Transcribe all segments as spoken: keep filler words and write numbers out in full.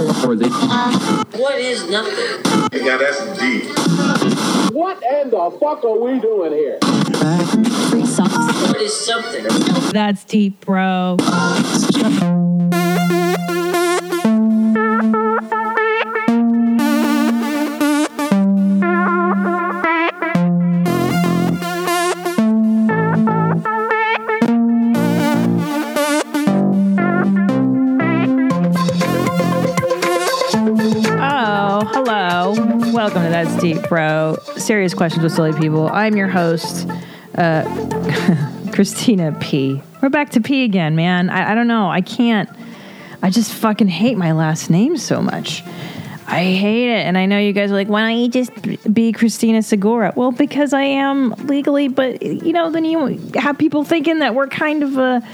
What is nothing? Yeah, that's deep. What in the fuck are we doing here? What is something? That's deep, bro. Welcome to That's Deep, Bro. Serious questions with silly people. I'm your host, uh, Christina P. We're back to P again, man. I, I don't know. I can't. I just fucking hate my last name so much. I hate it. And I know you guys are like, why don't you just be Christina Segura? Well, because I am legally, but, you know, then you have people thinking that we're kind of a,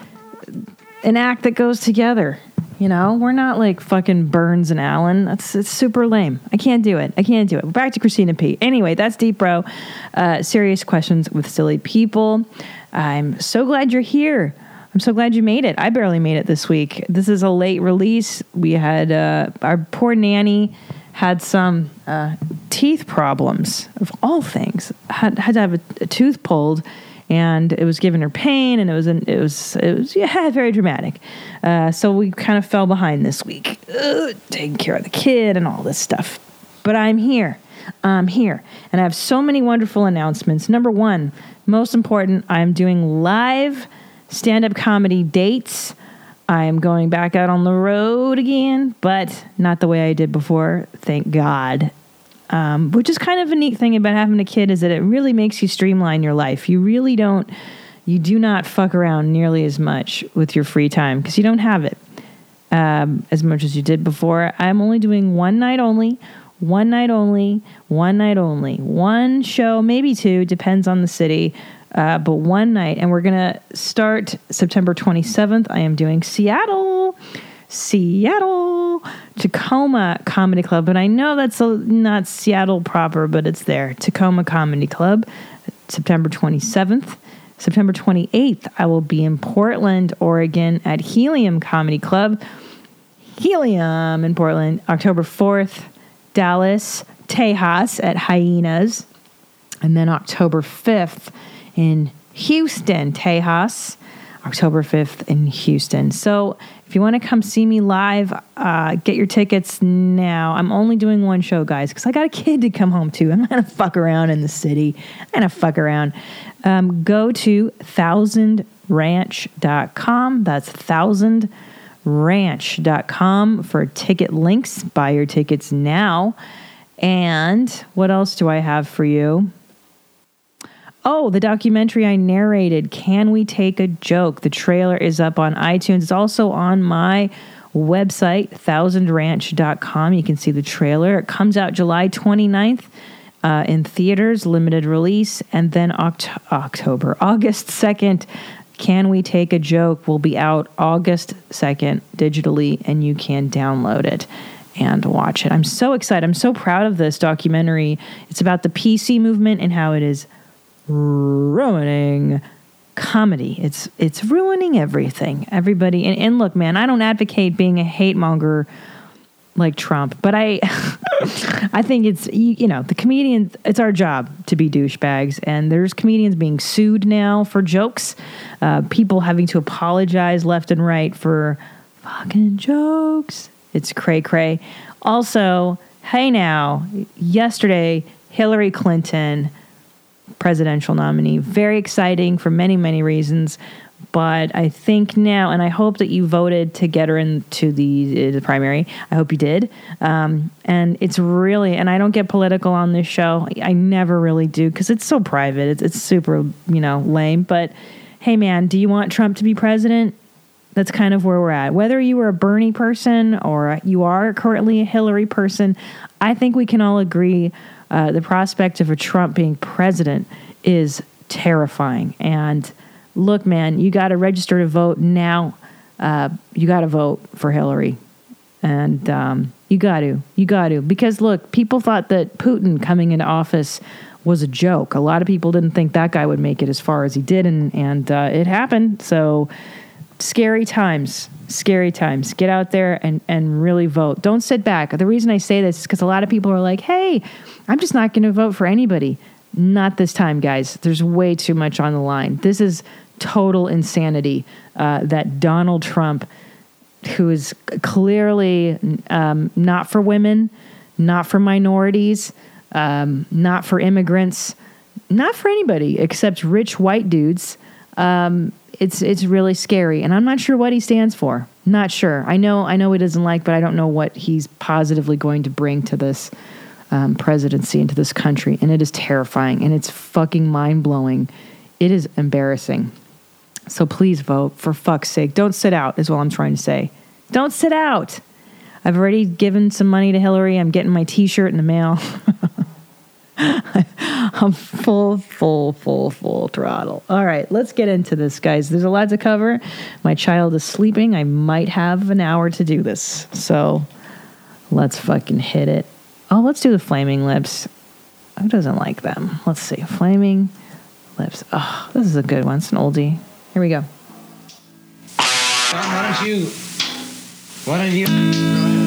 an act that goes together. You know, we're not like fucking Burns and Allen. That's it's super lame. I can't do it. I can't do it. Back to Christina P. Anyway, that's Deep Bro. Uh, serious questions with silly people. I'm so glad you're here. I'm so glad you made it. I barely made it this week. This is a late release. We had uh, our poor nanny had some uh, teeth problems of all things. Had had to have a, a tooth pulled. And it was giving her pain, and it was an, it was it was yeah very dramatic. Uh, so we kind of fell behind this week, Ugh, taking care of the kid and all this stuff. But I'm here, I'm here, and I have so many wonderful announcements. Number one, most important, I'm doing live stand-up comedy dates. I'm going back out on the road again, but not the way I did before. Thank God. Um, which is kind of a neat thing about having a kid is that it really makes you streamline your life. You really don't, you do not fuck around nearly as much with your free time because you don't have it um, as much as you did before. I'm only doing one night only, one night only, one night only, one show, maybe two, depends on the city, uh, but one night. And we're going to start September twenty-seventh. I am doing Seattle. Seattle, Tacoma Comedy Club. And I know that's a, not Seattle proper, but it's there. Tacoma Comedy Club, September twenty-seventh. September twenty-eighth, I will be in Portland, Oregon at Helium Comedy Club. Helium in Portland. October fourth, Dallas, Tejas at Hyenas. And then October fifth in Houston, Tejas. October fifth in Houston. So if you want to come see me live, uh, get your tickets now. I'm only doing one show, guys, because I got a kid to come home to. I'm not going to fuck around in the city. I'm going to fuck around. Um, go to thousand ranch dot com. That's thousand ranch dot com for ticket links. Buy your tickets now. And what else do I have for you? Oh, the documentary I narrated, Can We Take a Joke? The trailer is up on iTunes. It's also on my website, thousand ranch dot com. You can see the trailer. It comes out July twenty-ninth uh, in theaters, limited release. And then Oct- October, August second, Can We Take a Joke will be out August second digitally, and you can download it and watch it. I'm so excited. I'm so proud of this documentary. It's about the P C movement and how it is ruining comedy. It's it's ruining everything. Everybody, and, and look, man, I don't advocate being a hate monger like Trump, but I I think it's, you, you know, the comedians, it's our job to be douchebags, and there's comedians being sued now for jokes, uh, people having to apologize left and right for fucking jokes. It's cray cray. Also, hey now, yesterday, Hillary Clinton, presidential nominee. Very exciting for many, many reasons. But I think now, and I hope that you voted to get her into the, the primary. I hope you did. Um, and it's really, and I don't get political on this show. I never really do because it's so private. It's, it's super, you know, lame. But hey, man, do you want Trump to be president? That's kind of where we're at. Whether you were a Bernie person or you are currently a Hillary person, I think we can all agree Uh, the prospect of a Trump being president is terrifying. And look, man, you got to register to vote now. Uh, you got to vote for Hillary. And um, you got to. You got to. Because, look, people thought that Putin coming into office was a joke. A lot of people didn't think that guy would make it as far as he did, and, and uh, it happened. So, scary times. Scary times. Get out there and, and really vote. Don't sit back. The reason I say this is because a lot of people are like, hey, I'm just not going to vote for anybody. Not this time, guys. There's way too much on the line. This is total insanity uh, that Donald Trump, who is clearly um, not for women, not for minorities, um, not for immigrants, not for anybody except rich white dudes. Um, it's it's really scary, and I'm not sure what he stands for. Not sure. I know I know he doesn't like, but I don't know what he's positively going to bring to this um, presidency and to this country. And it is terrifying, and it's fucking mind blowing. It is embarrassing. So please vote, for fuck's sake. Don't sit out, is what I'm trying to say. Don't sit out. I've already given some money to Hillary. I'm getting my T-shirt in the mail. I'm full, full, full, full throttle. All right, let's get into this, guys. There's a lot to cover. My child is sleeping. I might have an hour to do this. So let's fucking hit it. Oh, let's do the Flaming Lips. Who doesn't like them? Let's see. Flaming Lips. Oh, this is a good one. It's an oldie. Here we go. Why don't you... Why don't you...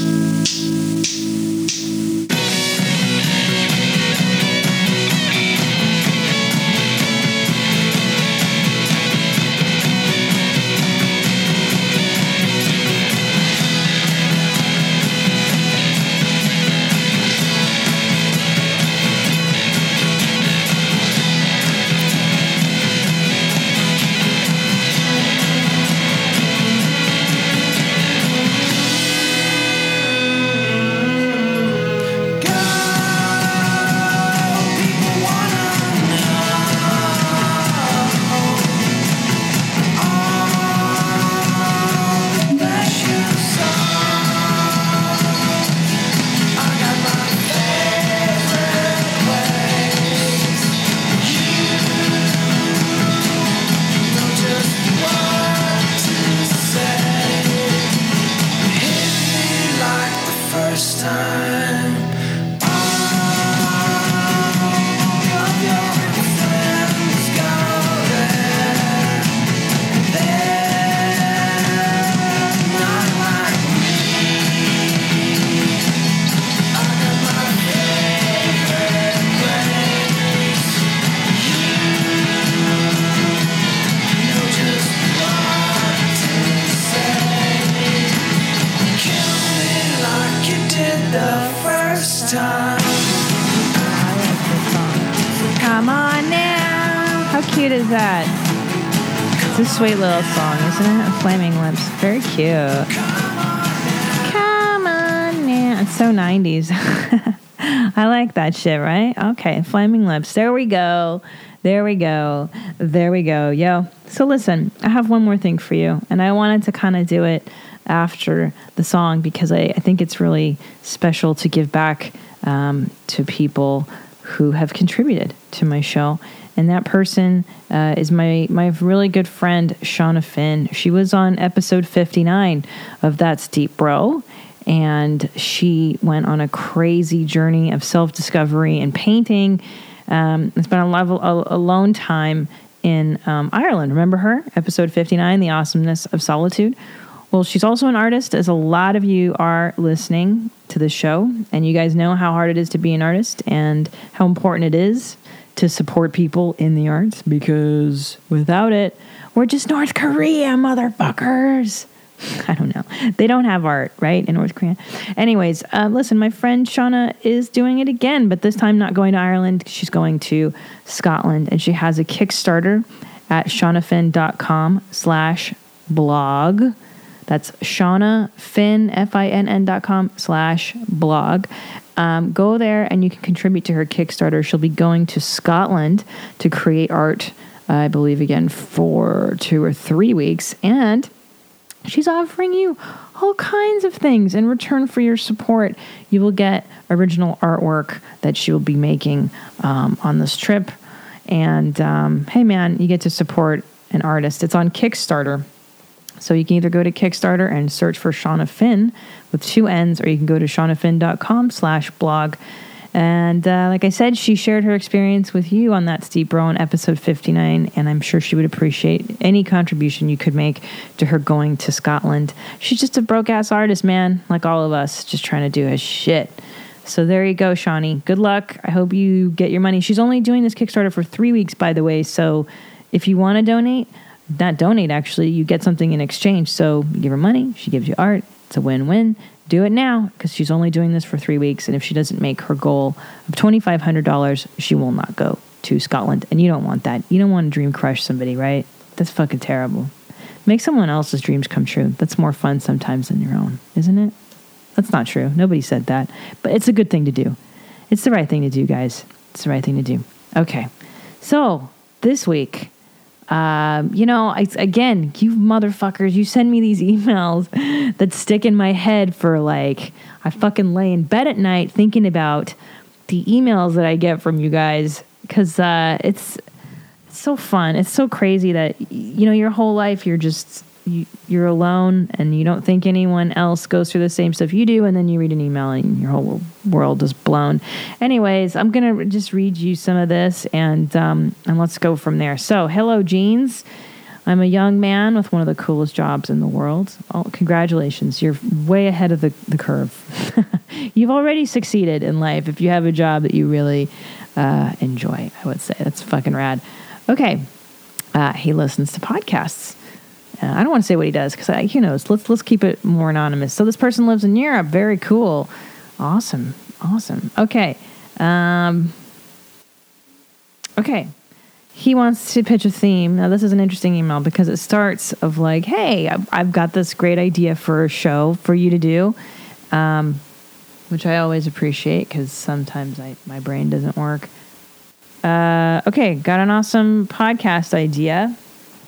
Is that? It's a sweet little song, isn't it? Flaming Lips. Very cute. Come on now. It's so nineties. I like that shit, right? Okay, Flaming Lips. There we go. There we go. There we go. Yo. So listen, I have one more thing for you, and I wanted to kind of do it after the song because I, I think it's really special to give back um, to people who have contributed to my show. And that person uh, is my, my really good friend, Shauna Finn. She was on episode fifty-nine of That's Deep Bro. And she went on a crazy journey of self-discovery and painting. Um, it's been a, level, a, alone time in um, Ireland. Remember her? Episode fifty-nine, The Awesomeness of Solitude. Well, she's also an artist, as a lot of you are listening to the show. And you guys know how hard it is to be an artist and how important it is to support people in the arts, because without it, we're just North Korea, motherfuckers. I don't know. They don't have art, right, in North Korea. Anyways, uh, listen, my friend Shauna is doing it again, but this time not going to Ireland. She's going to Scotland, and she has a Kickstarter at shaunafinn.com slash blog. That's Shauna Finn, F I N N dot com slash blog. Um, go there and you can contribute to her Kickstarter. She'll be going to Scotland to create art, uh, I believe, again, for two or three weeks. And she's offering you all kinds of things in return for your support. You will get original artwork that she will be making um, on this trip. And um, hey, man, you get to support an artist. It's on Kickstarter. So you can either go to Kickstarter and search for Shauna Finn with two N's, or you can go to shaunafinn.com slash blog And uh, like I said, she shared her experience with you on That Steep Bro in episode fifty-nine, and I'm sure she would appreciate any contribution you could make to her going to Scotland. She's just a broke-ass artist, man, like all of us, just trying to do his shit. So there you go, Shawnee. Good luck. I hope you get your money. She's only doing this Kickstarter for three weeks, by the way, so if you want to donate, not donate, actually, you get something in exchange. So you give her money, she gives you art. It's a win-win. Do it now, because she's only doing this for three weeks, and if she doesn't make her goal of twenty-five hundred dollars, she will not go to Scotland, and you don't want that. You don't want to dream crush somebody, right? That's fucking terrible. Make someone else's dreams come true. That's more fun sometimes than your own, isn't it? That's not true. Nobody said that, but it's a good thing to do. It's the right thing to do, guys. It's the right thing to do. Okay, so this week... Um, you know, I, again, you motherfuckers, you send me these emails that stick in my head for like, I fucking lay in bed at night thinking about the emails that I get from you guys. Cause, uh, it's, it's so fun. It's so crazy that, you know, your whole life, you're just, you, you're alone and you don't think anyone else goes through the same stuff you do. And then you read an email and your whole world is blown. Anyways, I'm going to just read you some of this and, um, and let's go from there. So, hello, Jeans. I'm a young man with one of the coolest jobs in the world. Oh, congratulations. You're way ahead of the, the curve. You've already succeeded in life if you have a job that you really, uh, enjoy, I would say. That's fucking rad. Okay. Uh, he listens to podcasts. Uh, I don't want to say what he does because who knows. Let's let's keep it more anonymous. So this person lives in Europe. Very cool. Awesome. Awesome. Okay. Um, okay. He wants to pitch a theme. Now this is an interesting email because it starts of like, hey, I've, I've got this great idea for a show for you to do, um, which I always appreciate because sometimes I my brain doesn't work. Uh, okay. Got an awesome podcast idea.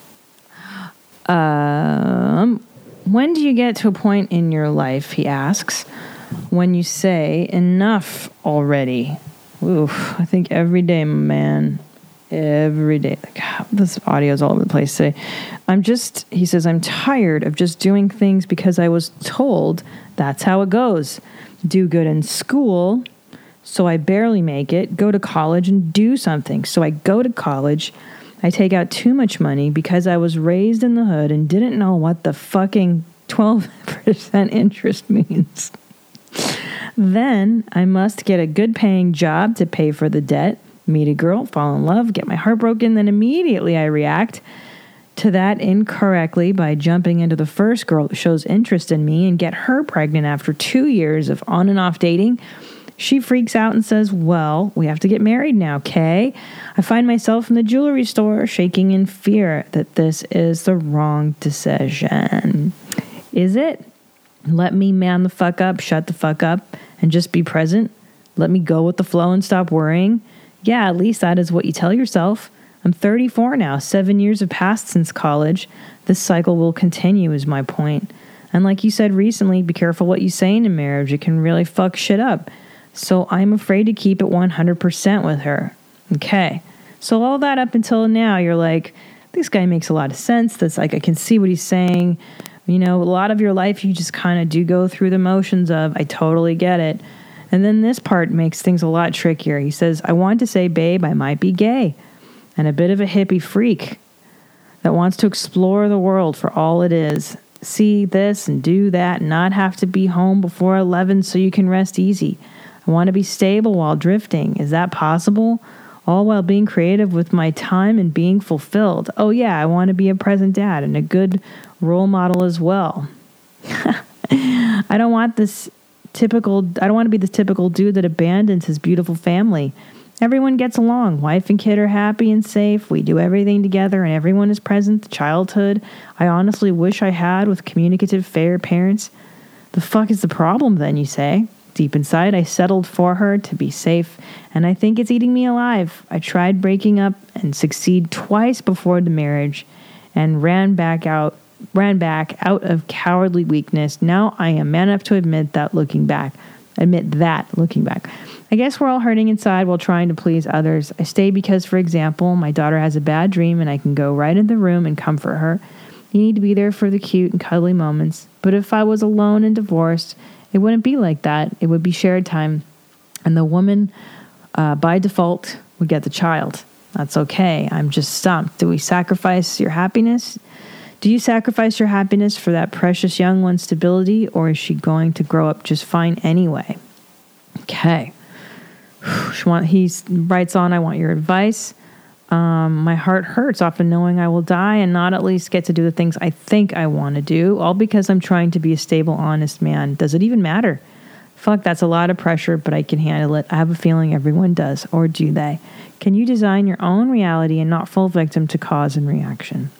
Um, when do you get to a point in your life, he asks, when you say enough already? Oof, I think every day, man, every day. God, this audio is all over the place today. I'm just, he says, I'm tired of just doing things because I was told that's how it goes. Do good in school, so I barely make it. Go to college and do something. So I go to college. I take out too much money because I was raised in the hood and didn't know what the fucking twelve percent interest means. Then I must get a good paying job to pay for the debt, meet a girl, fall in love, get my heart broken, then immediately I react to that incorrectly by jumping into the first girl that shows interest in me and get her pregnant after two years of on and off dating. She freaks out and says, well, we have to get married now, okay? I find myself in the jewelry store shaking in fear that this is the wrong decision. Is it? Let me man the fuck up, shut the fuck up, and just be present? Let me go with the flow and stop worrying? Yeah, at least that is what you tell yourself. I'm thirty-four now. Seven years have passed since college. This cycle will continue is my point. And like you said recently, be careful what you say in a marriage. It can really fuck shit up. So I'm afraid to keep it one hundred percent with her. Okay. So all that up until now, you're like, this guy makes a lot of sense. That's like, I can see what he's saying. You know, a lot of your life, you just kind of do go through the motions of, I totally get it. And then this part makes things a lot trickier. He says, I want to say, babe, I might be gay and a bit of a hippie freak that wants to explore the world for all it is. See this and do that and not have to be home before eleven so you can rest easy. I want to be stable while drifting. Is that possible? All while being creative with my time and being fulfilled. Oh yeah, I want to be a present dad and a good role model as well. I don't want this typical, I don't want to be the typical dude that abandons his beautiful family. Everyone gets along. Wife and kid are happy and safe. We do everything together and everyone is present. Childhood, I honestly wish I had with communicative, fair parents. The fuck is the problem then, you say? Deep inside, I settled for her to be safe, and I think it's eating me alive. I tried breaking up and succeed twice before the marriage and ran back out ran back out of cowardly weakness. Now I am man enough to admit that looking back. Admit that looking back. I guess we're all hurting inside while trying to please others. I stay because, for example, my daughter has a bad dream and I can go right in the room and comfort her. You need to be there for the cute and cuddly moments. But if I was alone and divorced, it wouldn't be like that. It would be shared time. And the woman, uh, by default, would get the child. That's okay. I'm just stumped. Do we sacrifice your happiness? Do you sacrifice your happiness for that precious young one's stability, or is she going to grow up just fine anyway? Okay. He writes on, I want your advice. Um, my heart hurts often knowing I will die and not at least get to do the things I think I want to do, all because I'm trying to be a stable, honest man. Does it even matter? Fuck, that's a lot of pressure, but I can handle it. I have a feeling everyone does, or do they? Can you design your own reality and not fall victim to cause and reaction?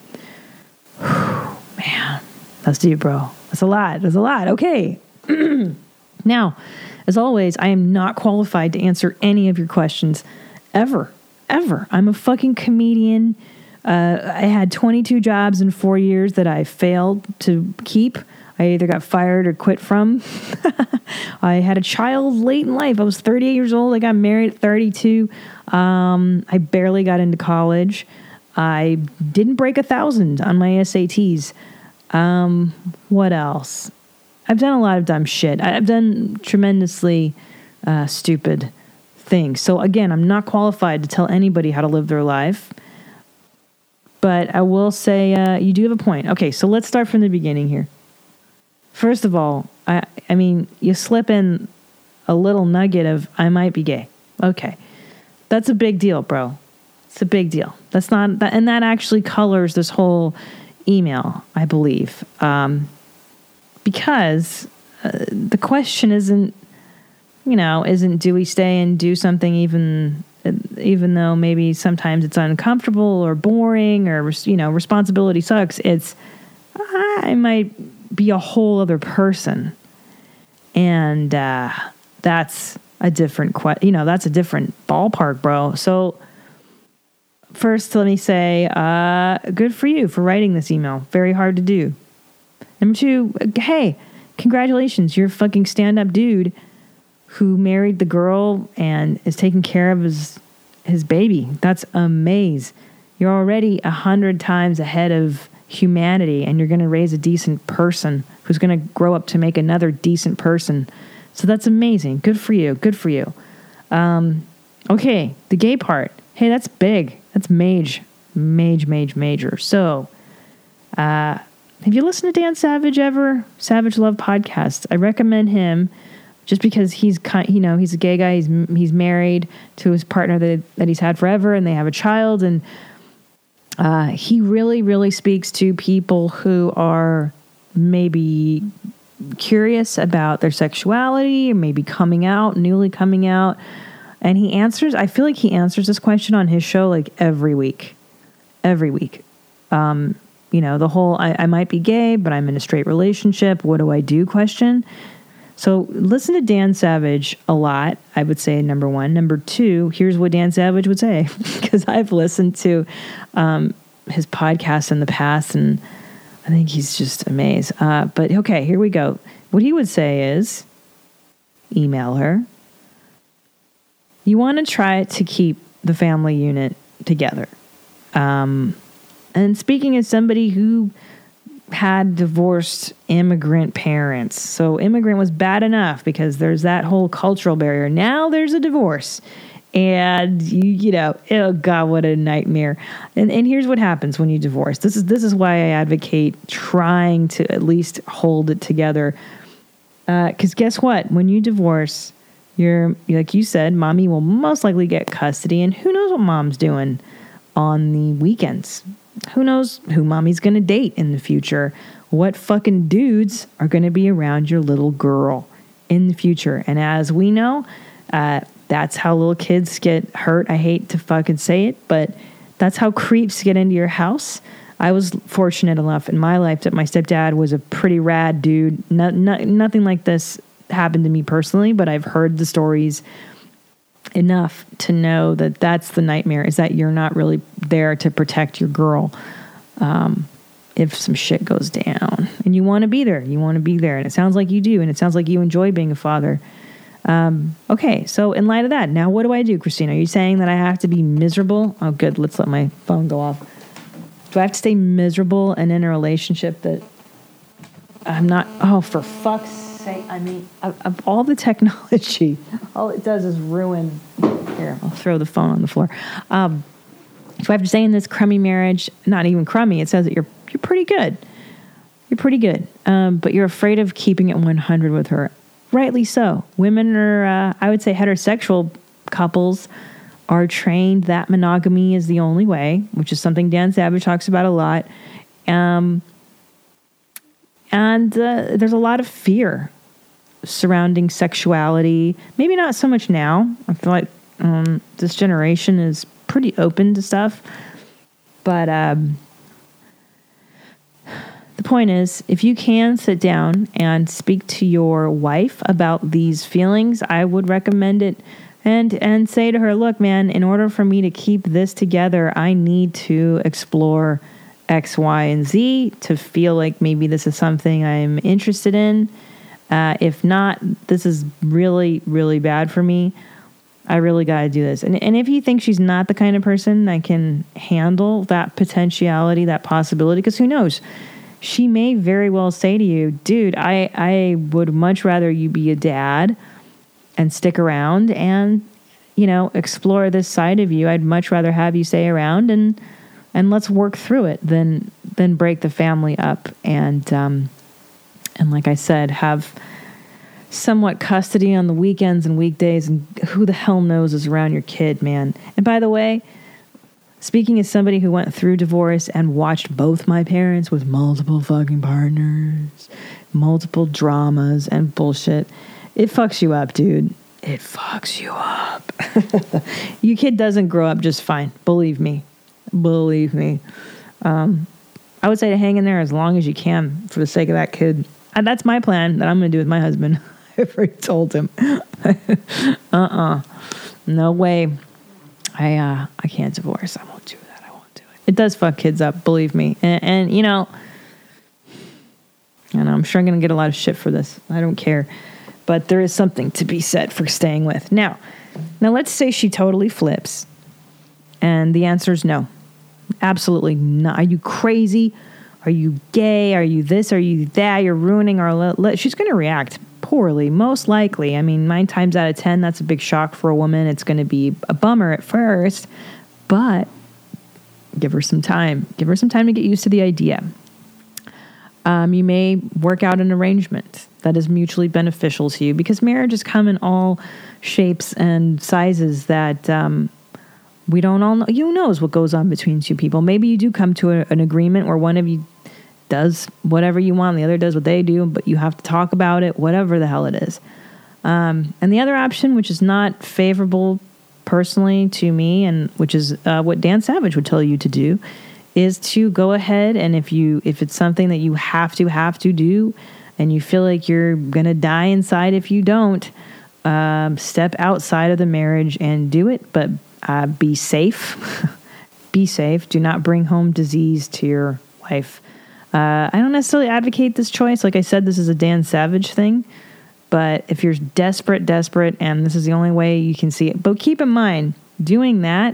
Man, that's deep, bro. That's a lot. That's a lot. Okay. Now, as always, I am not qualified to answer any of your questions ever. Ever. I'm a fucking comedian. Uh, I had twenty-two jobs in four years that I failed to keep. I either got fired or quit from. I had a child late in life. I was thirty-eight years old. I got married at thirty-two. Um, I barely got into college. I didn't break a thousand on my S A Ts. Um, what else? I've done a lot of dumb shit. I've done tremendously uh, stupid things. So again, I'm not qualified to tell anybody how to live their life. But I will say uh, you do have a point. Okay, so let's start from the beginning here. First of all, I I mean, you slip in a little nugget of I might be gay. Okay. That's a big deal, bro. It's a big deal. That's not that, and that actually colors this whole email, I believe. Um, because uh, the question isn't, you know, isn't do we stay and do something even even though maybe sometimes it's uncomfortable or boring or, you know, responsibility sucks. It's I might be a whole other person. And uh, that's a different, que- you know, that's a different ballpark, bro. So first, let me say, uh, good for you for writing this email. Very hard to do. Number two, hey, congratulations. You're a fucking stand-up dude who married the girl and is taking care of his his baby. That's amazing. You're already a hundred times ahead of humanity, and you're going to raise a decent person who's going to grow up to make another decent person. So that's amazing. Good for you. Good for you. Um, okay, the gay part. Hey, that's big. That's mage. Mage, mage, major. So, uh, have you listened to Dan Savage ever? Savage Love Podcast. I recommend him just because he's kind, you know, he's a gay guy. He's he's married to his partner that that he's had forever, and they have a child. And uh, he really, really speaks to people who are maybe curious about their sexuality, or maybe coming out, newly coming out. And he answers. I feel like he answers this question on his show like every week, every week. Um, you know, the whole I, I might be gay, but I'm in a straight relationship. What do I do? Question. So listen to Dan Savage a lot, I would say, number one. Number two, here's what Dan Savage would say, because I've listened to um, his podcast in the past, and I think he's just amazed. Uh, but okay, here we go. What he would say is, email her. You want to try to keep the family unit together. Um, and speaking as somebody who had divorced immigrant parents. So immigrant was bad enough because there's that whole cultural barrier. Now there's a divorce. And you, you know, oh God, what a nightmare. And and here's what happens when you divorce. This is this is why I advocate trying to at least hold it together. Because uh, guess what? When you divorce, you're like you said, mommy will most likely get custody, and who knows what mom's doing on the weekends. Who knows who mommy's going to date in the future? What fucking dudes are going to be around your little girl in the future? And as we know, uh, that's how little kids get hurt. I hate to fucking say it, but that's how creeps get into your house. I was fortunate enough in my life that my stepdad was a pretty rad dude. No, no, nothing like this happened to me personally, but I've heard the stories enough to know that that's the nightmare, is that you're not really there to protect your girl um, if some shit goes down. And you want to be there. You want to be there. And it sounds like you do. And it sounds like you enjoy being a father. Um, okay, so in light of that, now what do I do, Christina? Are you saying that I have to be miserable? Oh, good. Let's let my phone go off. Do I have to stay miserable and in a relationship that I'm not... Oh, for fuck's sake. say, I mean, of, of all the technology, all it does is ruin. Here, I'll throw the phone on the floor. Um, so I have to say, in this crummy marriage, not even crummy, it says that you're you're pretty good. You're pretty good, um, but you're afraid of keeping it one hundred with her. Rightly so. Women are, uh, I would say, heterosexual couples are trained that monogamy is the only way, which is something Dan Savage talks about a lot. Um, and uh, there's a lot of fear surrounding sexuality. Maybe not so much now. I feel like um, this generation is pretty open to stuff. But um, the point is, if you can sit down and speak to your wife about these feelings, I would recommend it. And and say to her, look, man, in order for me to keep this together, I need to explore X, Y, and Z to feel like maybe this is something I'm interested in. Uh, if not, this is really, really bad for me. I really got to do this. And, and if you think she's not the kind of person that can handle that potentiality, that possibility, because who knows? She may very well say to you, dude, I, I would much rather you be a dad and stick around and, you know, explore this side of you. I'd much rather have you stay around and and let's work through it than than break the family up and um, and like I said, have somewhat custody on the weekends and weekdays, and who the hell knows is around your kid, man. And by the way, speaking as somebody who went through divorce and watched both my parents with multiple fucking partners, multiple dramas and bullshit, it fucks you up, dude. It fucks you up. Your kid doesn't grow up just fine. Believe me. Believe me. Um, I would say to hang in there as long as you can for the sake of that kid. And that's my plan that I'm going to do with my husband. I've already told him. uh-uh. No way. I uh, I can't divorce. I won't do that. I won't do it. It does fuck kids up, believe me. And, and you know, and I'm sure I'm going to get a lot of shit for this. I don't care. But there is something to be said for staying with. Now, now let's say she totally flips. And the answer is no. Absolutely not. Are you crazy? Are you gay? Are you this? Are you that? You're ruining our... Le- le-. She's going to react poorly, most likely. I mean, nine times out of ten, that's a big shock for a woman. It's going to be a bummer at first. But give her some time. Give her some time to get used to the idea. Um, you may work out an arrangement that is mutually beneficial to you, because marriages come in all shapes and sizes that um, we don't all know. Who knows what goes on between two people? Maybe you do come to a, an agreement where one of you does whatever you want, the other does what they do, but you have to talk about it, whatever the hell it is. Um, and the other option, which is not favorable personally to me, and which is uh, what Dan Savage would tell you to do, is to go ahead, and if you if it's something that you have to have to do, and you feel like you're gonna die inside if you don't, um, step outside of the marriage and do it. But uh, be safe. Be safe. Do not bring home disease to your wife. Uh, I don't necessarily advocate this choice. Like I said, this is a Dan Savage thing. But if you're desperate, desperate, and this is the only way you can see it. But keep in mind, doing that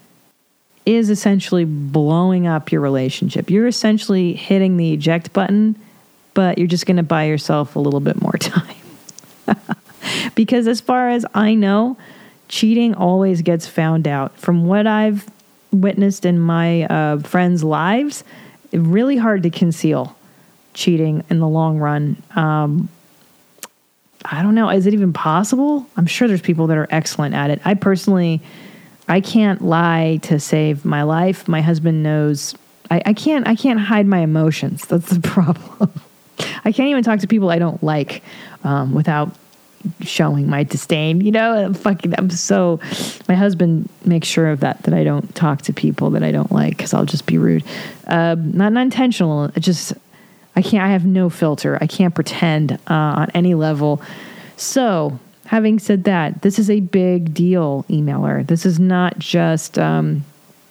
is essentially blowing up your relationship. You're essentially hitting the eject button, but you're just going to buy yourself a little bit more time. Because as far as I know, cheating always gets found out. From what I've witnessed in my uh, friends' lives, it's really hard to conceal cheating in the long run. Um, I don't know. Is it even possible? I'm sure there's people that are excellent at it. I personally... I can't lie to save my life. My husband knows. I, I can't. I can't hide my emotions. That's the problem. I can't even talk to people I don't like um, without showing my disdain. You know, I'm fucking. I'm so. My husband makes sure of that. That I don't talk to people that I don't like, because I'll just be rude. Uh, not, not intentional. It just. I can't. I have no filter. I can't pretend uh, on any level. So. Having said that, this is a big deal, emailer. This is not just um,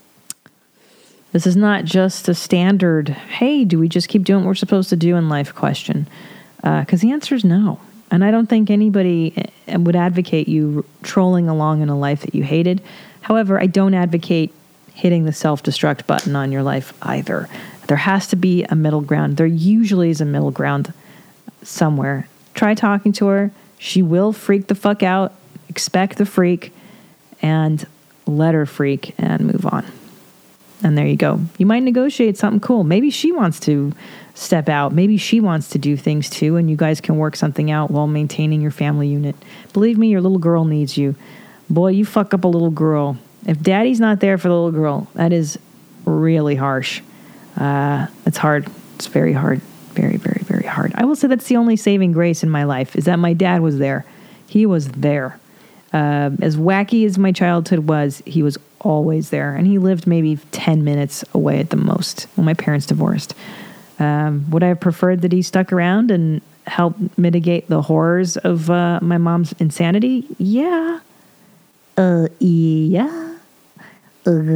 this is not just a standard, hey, do we just keep doing what we're supposed to do in life question? Because uh, the answer is no. And I don't think anybody would advocate you trolling along in a life that you hated. However, I don't advocate hitting the self-destruct button on your life either. There has to be a middle ground. There usually is a middle ground somewhere. try talking to her. She will freak the fuck out. Expect the freak and let her freak and move on. And there you go. You might negotiate something cool. Maybe she wants to step out. Maybe she wants to do things too, and you guys can work something out while maintaining your family unit. Believe me, your little girl needs you. Boy, you fuck up a little girl. If daddy's not there for the little girl, that is really harsh. Uh, it's hard. It's very hard. Very, very, very hard. I will say that's the only saving grace in my life, is that my dad was there. He was there. Uh, as wacky as my childhood was, he was always there. And he lived maybe ten minutes away at the most when my parents divorced. Um, would I have preferred that he stuck around and helped mitigate the horrors of uh, my mom's insanity? Yeah. Uh, yeah. Uh,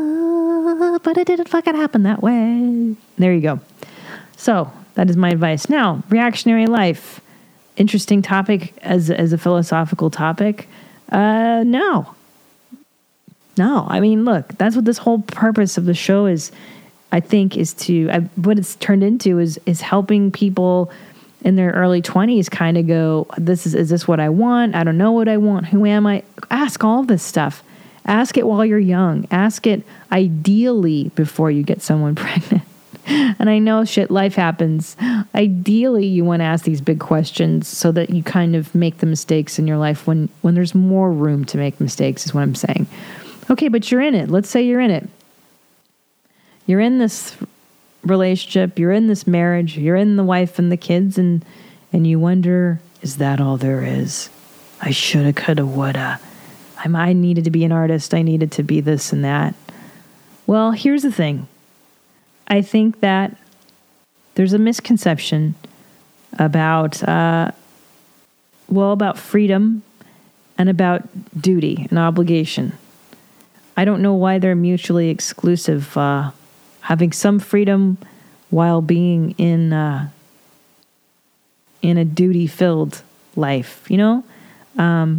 but it didn't fucking happen that way. There you go. So that is my advice. Now, reactionary life. Interesting topic as, as a philosophical topic. Uh, no. No, I mean, look, that's what this whole purpose of the show is, I think, is to, I, what it's turned into is is helping people in their early twenties kind of go, this is, is this what I want? I don't know what I want. Who am I? Ask all this stuff. Ask it while you're young. Ask it ideally before you get someone pregnant. And I know shit, life happens. Ideally, you want to ask these big questions so that you kind of make the mistakes in your life when, when there's more room to make mistakes, is what I'm saying. Okay, but you're in it. Let's say you're in it. You're in this relationship. You're in this marriage. You're in the wife and the kids. And, and you wonder, is that all there is? I shoulda, coulda, woulda. I'm, I needed to be an artist. I needed to be this and that. Well, here's the thing. I think that there's a misconception about, uh, well, about freedom and about duty and obligation. I don't know why they're mutually exclusive. Uh, having some freedom while being in uh, in a duty-filled life, you know. Um,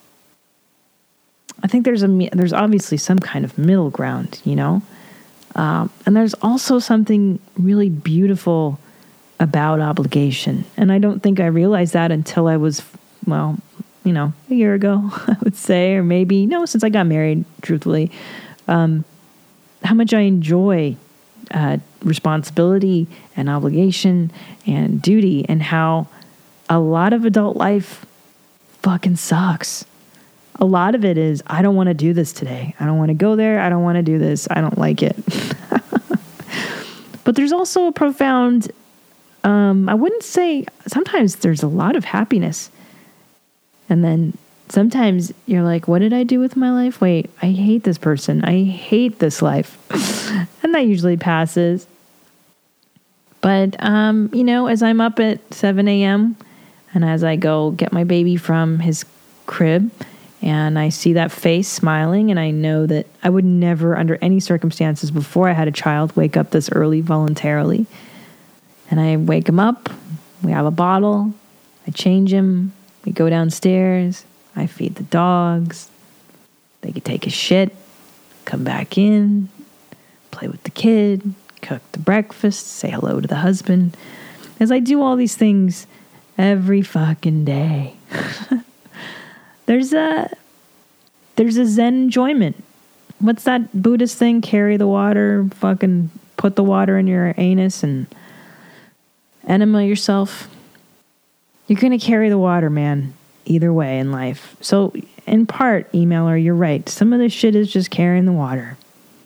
I think there's a there's obviously some kind of middle ground, you know. Um, and there's also something really beautiful about obligation. And I don't think I realized that until I was, well, you know, a year ago, I would say, or maybe, no, since I got married, truthfully, um, how much I enjoy uh, responsibility and obligation and duty, and how a lot of adult life fucking sucks. A lot of it is, I don't want to do this today. I don't want to go there. I don't want to do this. I don't like it. But there's also a profound, um, I wouldn't say, sometimes there's a lot of happiness. And then sometimes you're like, what did I do with my life? Wait, I hate this person. I hate this life. And that usually passes. But, um, you know, as I'm up at seven a.m. and as I go get my baby from his crib, and I see that face smiling, and I know that I would never, under any circumstances before I had a child, wake up this early voluntarily. And I wake him up, we have a bottle, I change him, we go downstairs, I feed the dogs, they can take a shit, come back in, play with the kid, cook the breakfast, say hello to the husband. As I do all these things every fucking day. There's a there's a Zen enjoyment. What's that Buddhist thing? Carry the water, fucking put the water in your anus and enema yourself. You're going to carry the water, man, either way in life. So in part, emailer, you're right. Some of this shit is just carrying the water.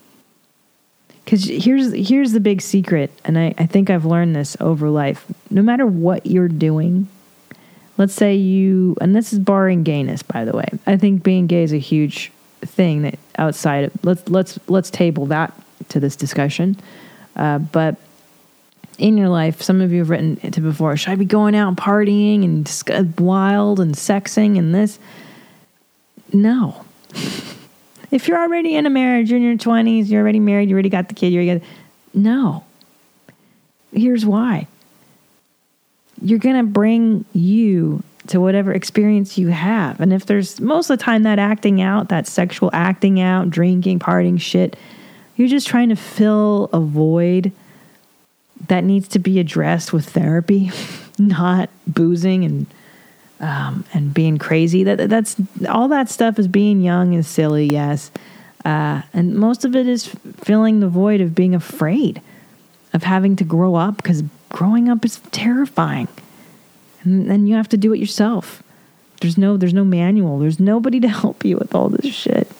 Because here's, here's the big secret, and I, I think I've learned this over life. No matter what you're doing, let's say you, and this is barring gayness, by the way. I think being gay is a huge thing that outside of, let's let's let's table that to this discussion. Uh, but in your life, some of you have written to before, should I be going out and partying and just wild and sexing and this? No. If you're already in a marriage, you're in your twenties, you're already married, you already got the kid, you're already got, no. Here's why. You're going to bring you to whatever experience you have. And if there's most of the time that acting out, that sexual acting out, drinking, partying shit, you're just trying to fill a void that needs to be addressed with therapy. not boozing and um, and being crazy. That that's all that stuff is being young and silly, yes. Uh, and most of it is filling the void of being afraid of having to grow up, because growing up is terrifying. And then you have to do it yourself. There's no there's no manual. There's nobody to help you with all this shit.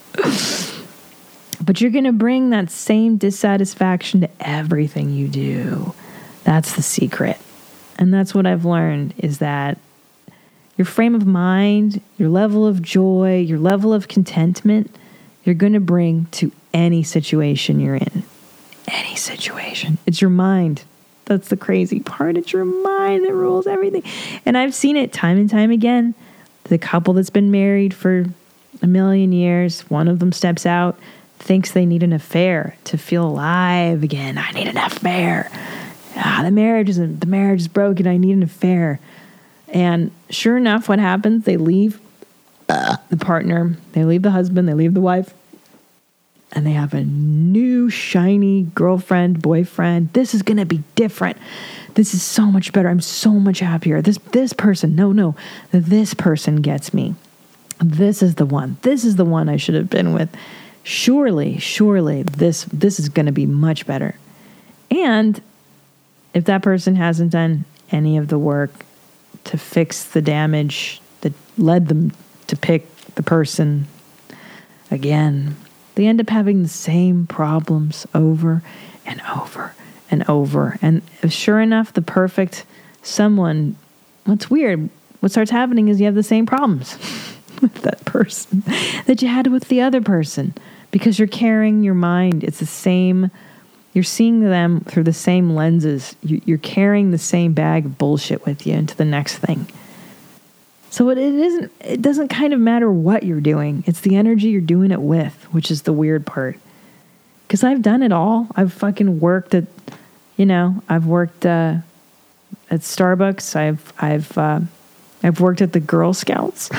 But you're going to bring that same dissatisfaction to everything you do. That's the secret. And that's what I've learned, is that your frame of mind, your level of joy, your level of contentment, you're going to bring to any situation you're in. Any situation. It's your mind. That's the crazy part. It's your mind that rules everything. And I've seen it time and time again. The couple that's been married for a million years, one of them steps out, thinks they need an affair to feel alive again. I need an affair. Ah, the marriage isn't, the marriage is broken. I need an affair. And sure enough, what happens? They leave uh, the partner, they leave the husband, they leave the wife, and they have a new shiny girlfriend, boyfriend. This is going to be different. This is so much better. I'm so much happier. This this person, no, no, this person gets me. This is the one. This is the one I should have been with. Surely, surely, this this is going to be much better. And if that person hasn't done any of the work to fix the damage that led them to pick the person again, they end up having the same problems over and over and over. And sure enough, the perfect someone, what's weird, what starts happening is you have the same problems with that person that you had with the other person, because you're carrying your mind. It's the same, you're seeing them through the same lenses. You're carrying the same bag of bullshit with you into the next thing. So it, it isn't, it doesn't kind of matter what you're doing. It's the energy you're doing it with, which is the weird part. Because I've done it all. I've fucking worked at, you know, I've worked uh, at Starbucks. I've I've uh, I've worked at the Girl Scouts.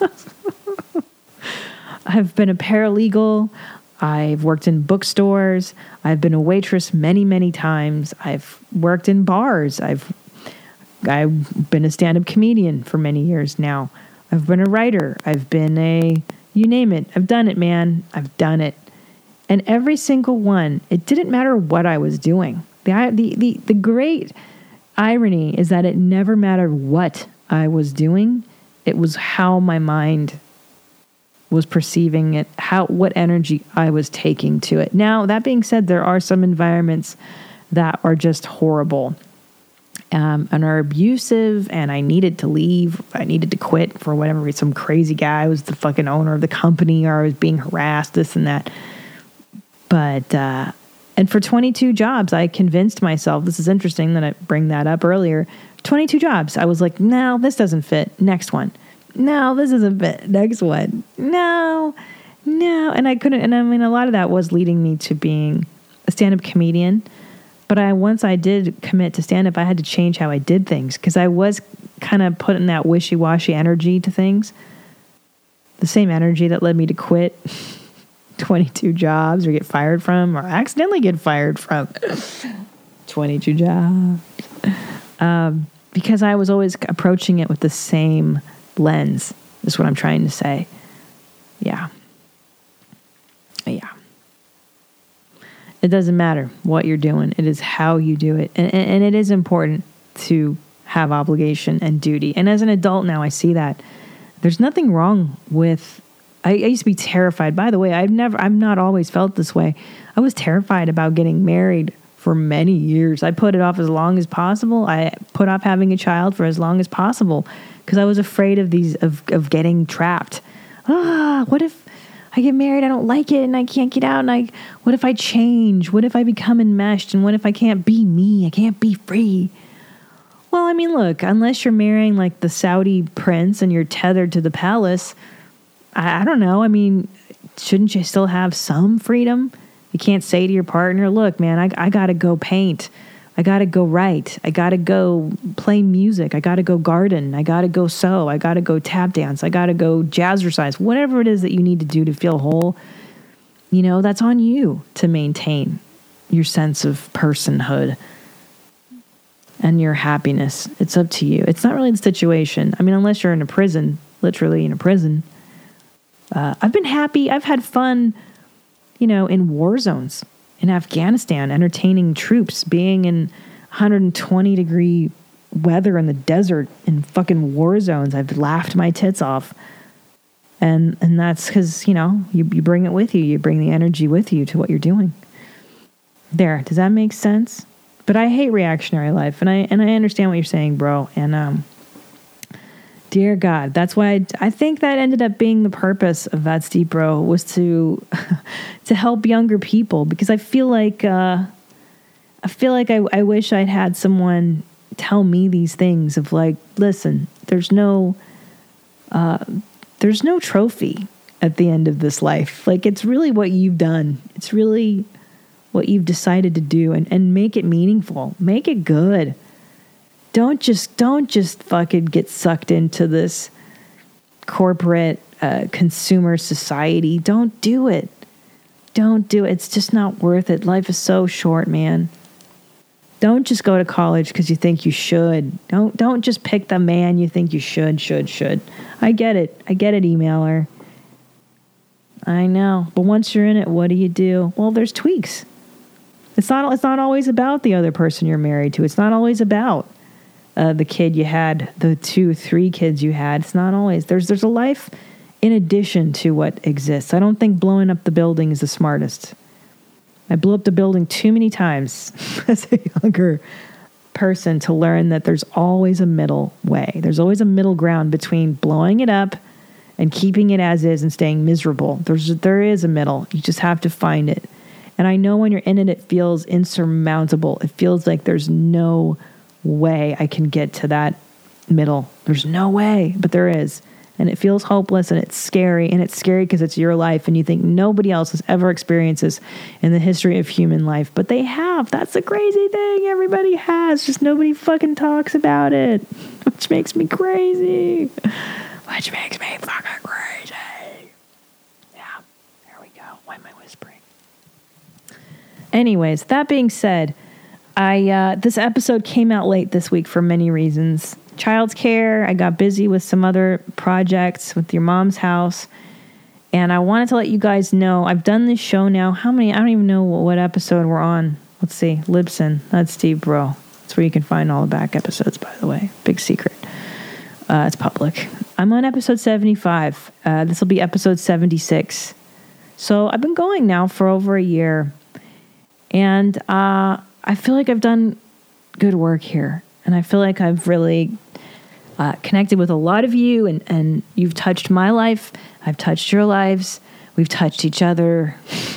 I've been a paralegal. I've worked in bookstores. I've been a waitress many, many times. I've worked in bars. I've I've been a stand-up comedian for many years now. I've been a writer. I've been a, you name it. I've done it, man. I've done it. And every single one, it didn't matter what I was doing. The, the, the, the great irony is that it never mattered what I was doing. It was how my mind was perceiving it, how, what energy I was taking to it. Now, that being said, there are some environments that are just horrible. Um, and are abusive, and I needed to leave. I needed to quit for whatever reason. Some crazy guy was the fucking owner of the company, or I was being harassed, this and that. But, uh, and for twenty-two jobs, I convinced myself, this is interesting that I bring that up earlier, twenty-two jobs, I was like, no, this doesn't fit. Next one. No, this isn't fit. Next one. No, no. And I couldn't, and I mean, a lot of that was leading me to being a stand-up comedian. But I once I did commit to stand-up, I had to change how I did things, because I was kind of putting that wishy-washy energy to things. The same energy that led me to quit twenty-two jobs or get fired from, or accidentally get fired from twenty-two jobs. Um, because I was always approaching it with the same lens, is what I'm trying to say. Yeah. Yeah. It doesn't matter what you're doing. It is how you do it. And, and, and it is important to have obligation and duty. And as an adult now, I see that. There's nothing wrong with... I, I used to be terrified. By the way, I've never... I've not always felt this way. I was terrified about getting married for many years. I put it off as long as possible. I put off having a child for as long as possible because I was afraid of these... of, of getting trapped. Ah, what if... I get married, I don't like it, and I can't get out, and I, what if I change? What if I become enmeshed? And what if I can't be me? I can't be free. Well, I mean, look, unless you're marrying like the Saudi prince and you're tethered to the palace, I, I don't know. I mean, shouldn't you still have some freedom? You can't say to your partner, look, man, I, I got to go paint. I got to go write. I got to go play music. I got to go garden. I got to go sew. I got to go tap dance. I got to go jazzercise. Whatever it is that you need to do to feel whole, you know, that's on you to maintain your sense of personhood. and your happiness. It's up to you. It's not really the situation. I mean, unless you're in a prison, literally in a prison. Uh, I've been happy. I've had fun, you know, in war zones in Afghanistan, entertaining troops, being in one hundred twenty degree weather in the desert in fucking war zones. I've laughed my tits off. And and that's because, you know, you, you bring it with you. You bring the energy with you to what you're doing. There. Does that make sense? But I hate reactionary life. And I and I understand what you're saying, bro. And um, dear God, that's why I, I think that ended up being the purpose of That's Deep, Bro, was to to help younger people. Because I feel like uh, I feel like I, I wish I'd had someone tell me these things of like, listen, there's no... Uh, There's no trophy at the end of this life. Like, it's really what you've done. It's really what you've decided to do, and, and make it meaningful. Make it good. Don't just, don't just fucking get sucked into this corporate uh, consumer society. Don't do it. Don't do it. It's just not worth it. Life is so short, man. Don't just go to college because you think you should. Don't don't just pick the man you think you should, should, should. I get it. I get it, emailer. I know. But once you're in it, what do you do? Well, there's tweaks. It's not it's not always about the other person you're married to. It's not always about uh, the kid you had, the two, three kids you had. It's not always. There's there's a life in addition to what exists. I don't think blowing up the building is the smartest. I blew up the building too many times as a younger person to learn that there's always a middle way. There's always a middle ground between blowing it up and keeping it as is and staying miserable. There's there is a middle. You just have to find it. And I know when you're in it, it feels insurmountable. It feels like there's no way I can get to that middle. There's no way, but there is. And it feels hopeless, and it's scary, and it's scary because it's your life, and you think nobody else has ever experienced this in the history of human life. But they have. That's the crazy thing. Everybody has. Just nobody fucking talks about it, which makes me crazy. Which makes me fucking crazy. Yeah, there we go. Why am I whispering? Anyways, that being said, I uh, this episode came out late this week for many reasons. Child's care. I got busy with some other projects with your mom's house. And I wanted to let you guys know, I've done this show now. How many? I don't even know what episode we're on. Let's see. Libsyn. That's Steve Bro. That's where you can find all the back episodes, by the way. Big secret. Uh, it's public. I'm on episode seventy-five. Uh, this will be episode seventy-six. So I've been going now for over a year. And uh, I feel like I've done good work here. And I feel like I've really uh, connected with a lot of you, and, and you've touched my life. I've touched your lives. We've touched each other.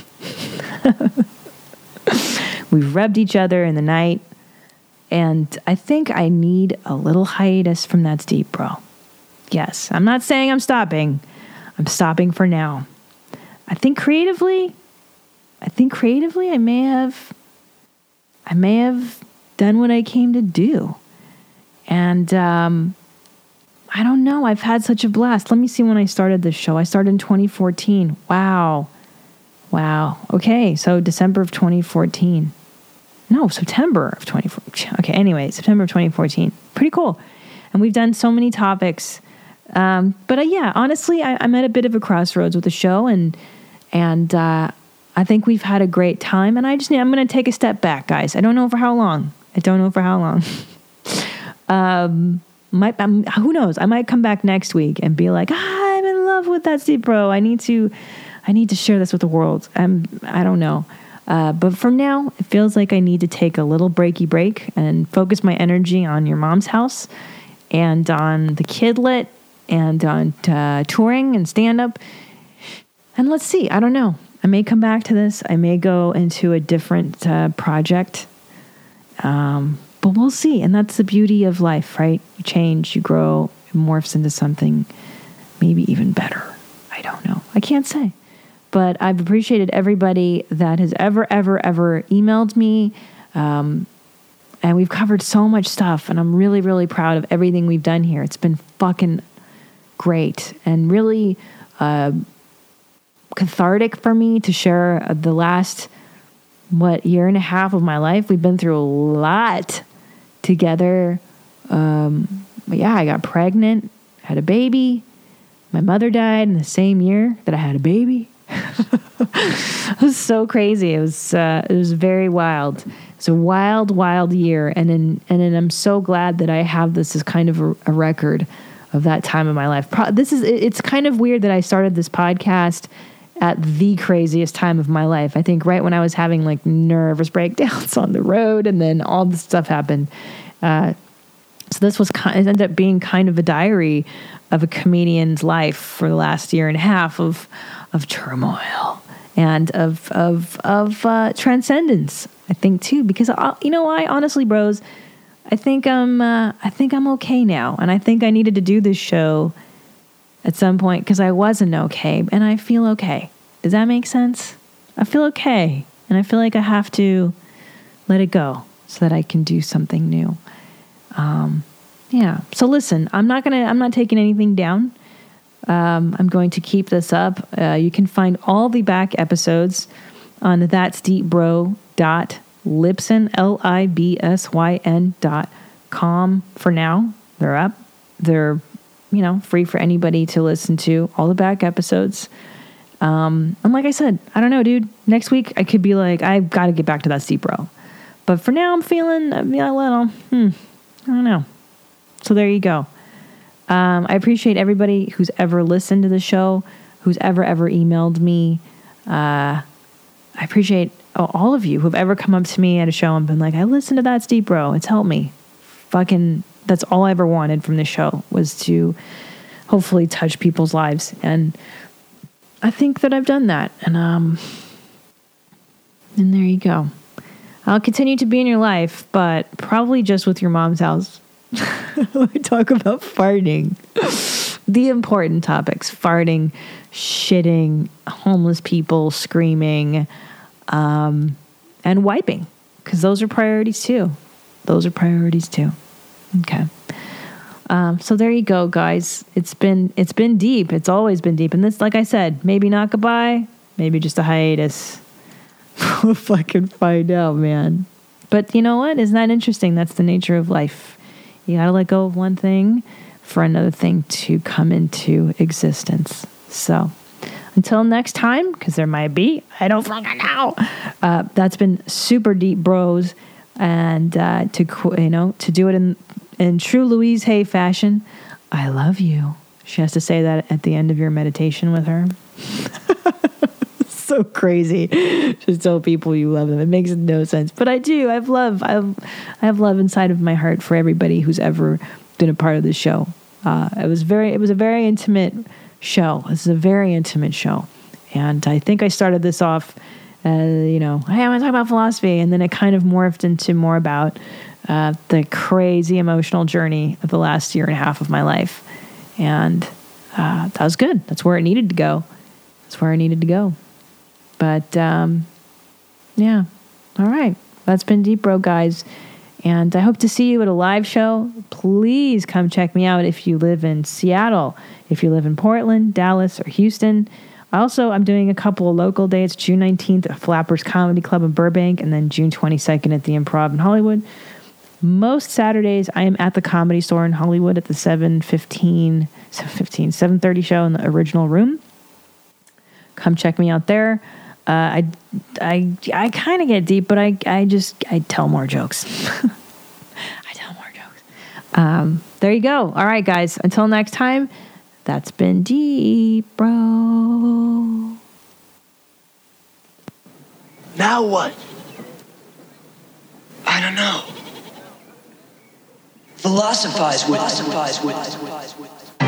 We've rubbed each other in the night. And I think I need a little hiatus from That's Deep, Bro. Yes, I'm not saying I'm stopping. I'm stopping for now. I think creatively, I think creatively I may have, I may have done what I came to do. And um, I don't know. I've had such a blast. Let me see when I started this show. I started in twenty fourteen. Wow. Wow. Okay. So December of twenty fourteen. No, September of twenty fourteen. Okay. Anyway, September of twenty fourteen. Pretty cool. And we've done so many topics. Um, but uh, yeah, honestly, I, I'm at a bit of a crossroads with the show, and and uh, I think we've had a great time. And I just need, I'm going to take a step back, guys. I don't know for how long. I don't know for how long. um, might um, who knows? I might come back next week and be like, ah, I'm in love with That's Deep, Bro. I need to, I need to share this with the world. I'm, I don't know. Uh, but for now, it feels like I need to take a little breaky break and focus my energy on your mom's house and on the Kidlit and on uh, touring and stand-up. And let's see. I don't know. I may come back to this. I may go into a different uh, project. Um, but we'll see. And that's the beauty of life, right? You change, you grow, it morphs into something maybe even better. I don't know. I can't say. But I've appreciated everybody that has ever, ever, ever emailed me. Um, and we've covered so much stuff. And I'm really, really proud of everything we've done here. It's been fucking great and really uh, cathartic for me to share the last, what, year and a half of my life. We've been through a lot together. Um, but yeah, I got pregnant, had a baby. My mother died in the same year that I had a baby. It was so crazy. It was uh, it was very wild. It's a wild, wild year, and in, and then I'm so glad that I have this as kind of a, a record of that time in my life. Pro- this is it's kind of weird that I started this podcast at the craziest time of my life. I think right when I was having like nervous breakdowns on the road, and then all this stuff happened. Uh, so this was kind, it ended up being kind of a diary of a comedian's life for the last year and a half of of turmoil and of of of uh, transcendence. I think too, because I, you know why? Honestly, bros, I think I'm uh, I think I'm okay now, and I think I needed to do this show at some point because I wasn't okay, and I feel okay. Does that make sense? I feel okay, and I feel like I have to let it go so that I can do something new. Um, yeah. So listen, I'm not gonna I'm not taking anything down. Um, I'm going to keep this up. Uh, you can find all the back episodes on that's deep bro dot libsyn, L I B S Y N dot com for now. They're up. They're, you know, free for anybody to listen to, all the back episodes. Um, and like I said, I don't know, dude. Next week, I could be like, I've got to get back to that Deep Bro. But for now, I'm feeling a little, hmm, I don't know. So there you go. Um, I appreciate everybody who's ever listened to the show, who's ever, ever emailed me. Uh, I appreciate all of you who've ever come up to me at a show and been like, I listened to That's Deep Bro. It's helped me. Fucking, that's all I ever wanted from this show, was to hopefully touch people's lives. And I think that I've done that. And, um, and there you go. I'll continue to be in your life, but probably just with your mom's house. We talk about farting. The important topics: farting, shitting, homeless people screaming, um, and wiping, because those are priorities too. Those are priorities too. Okay. Um, so there you go, guys. It's been it's been deep. It's always been deep. And this, like I said, maybe not goodbye, maybe just a hiatus. We'll fucking find out, man. But you know what? Isn't that interesting? That's the nature of life. You gotta let go of one thing for another thing to come into existence. So until next time, because there might be, I don't fucking know. Uh, that's been Super Deep Bros, and uh, to you know to do it in in true Louise Hay fashion, I love you. She has to say that at the end of your meditation with her. So crazy. Just tell people you love them. It makes no sense, but I do. I have love. I have, I have love inside of my heart for everybody who's ever been a part of the show. Uh, it was very. It was a very intimate show. This is a very intimate show, and I think I started this off, uh, you know, hey, I want to talk about philosophy, and then it kind of morphed into more about uh, the crazy emotional journey of the last year and a half of my life, and uh, that was good. That's where it needed to go. That's where I needed to go. But, um, yeah. All right. That's been Deep Bro, guys. And I hope to see you at a live show. Please come check me out if you live in Seattle, if you live in Portland, Dallas, or Houston. Also, I'm doing a couple of local dates. June nineteenth at Flappers Comedy Club in Burbank, and then June twenty-second at the Improv in Hollywood. Most Saturdays, I am at the Comedy Store in Hollywood at the seven fifteen, seven fifteen, seven thirty show in the Original Room. Come check me out there. Uh, I, I, I kind of get deep, but I, I just, I tell more jokes. I tell more jokes. Um, there you go. All right, guys. Until next time, that's been Deep Bro. Now what? I don't know. Philosophize with Philosophize with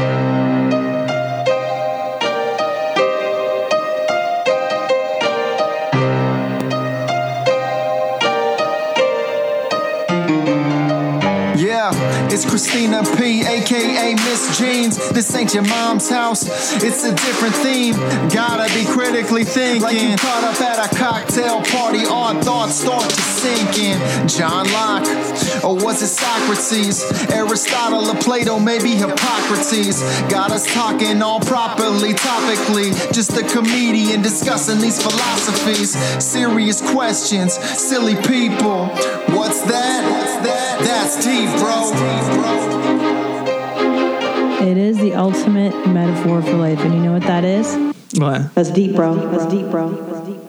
It's Christina P, a k a. Miss Jeans. This ain't your mom's house. It's a different theme. Gotta be critically thinking. Like you caught up at a cocktail party, odd thoughts start to sink in. John Locke, or was it Socrates? Aristotle or Plato, maybe Hippocrates. Got us talking all properly, topically. Just a comedian discussing these philosophies. Serious questions, silly people. What's that? What's that? That's deep. four for life, and you know what that is? What? That's deep, bro. That's deep, bro. That's deep.